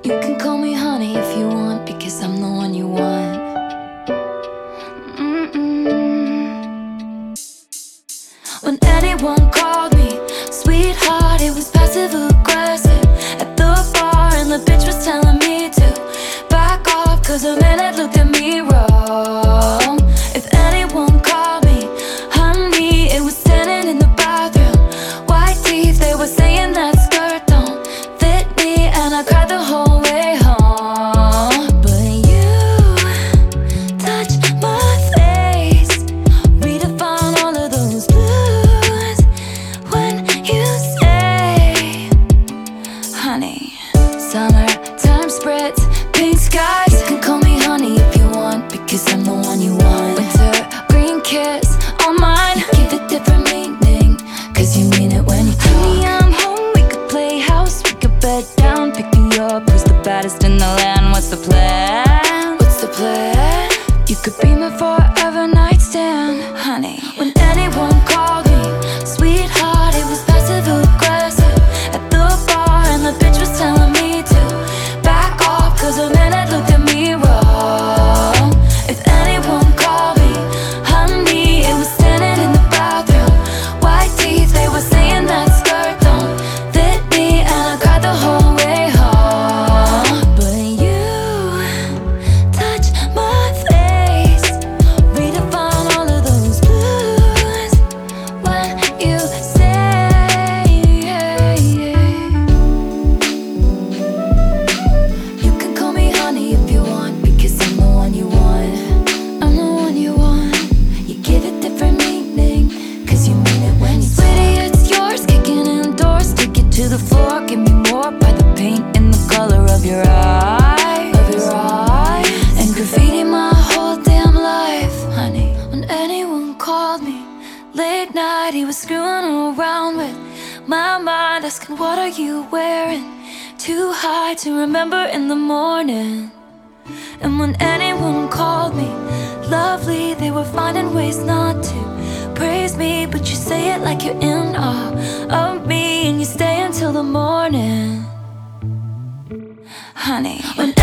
You can call me honey if you want, because I'm the one you want. When anyone called me sweetheart, it was passive aggressive. At the bar and the bitch was telling me to back off, cause a man had looked at me wrong. If anyone called me honey, it was standing in the bathroom. White teeth, they were saying that skirt don't fit me, and I cried the whole way home. But you touch my face, redefine all of those blues when you say honey. Summertime spritz, pink skies. You can call me honey if you want, because I'm the one you want. Winter green kiss on mine, give it different meaning, cause you mean it when you talk. Honey, I'm home, we could play house, we could bed down, pick me up, who's the baddest in the land? What's the plan? What's the plan? You could be my forever nightstand, honey. When anyone called me sweetheart, it was passive aggressive. At the bar and the bitch was telling me to back off, cause a man had looked at me wrong. If anyone called me honey, it was standing in the bathroom. White teeth, they were saying that skirt don't fit me, and I cried the whole way home. But you touch my face, redefine all of those blues when you say you can call me honey if you want, because I'm the one you want. I'm the one you want. You give it different meaning, cause you mean it when you talk. Sweetie, it's yours, kicking indoors, take it to the floor. Give me more by the paint and the color of your eyes, and graffiti my whole damn life, honey. When anyone called me late night, he was screwing around with my mind, asking what are you wearing, too high to remember in the morning. And when anyone called me lovely, they were finding ways not to praise me, but you say it like you're in awe of me, and you stay until the morning, honey. When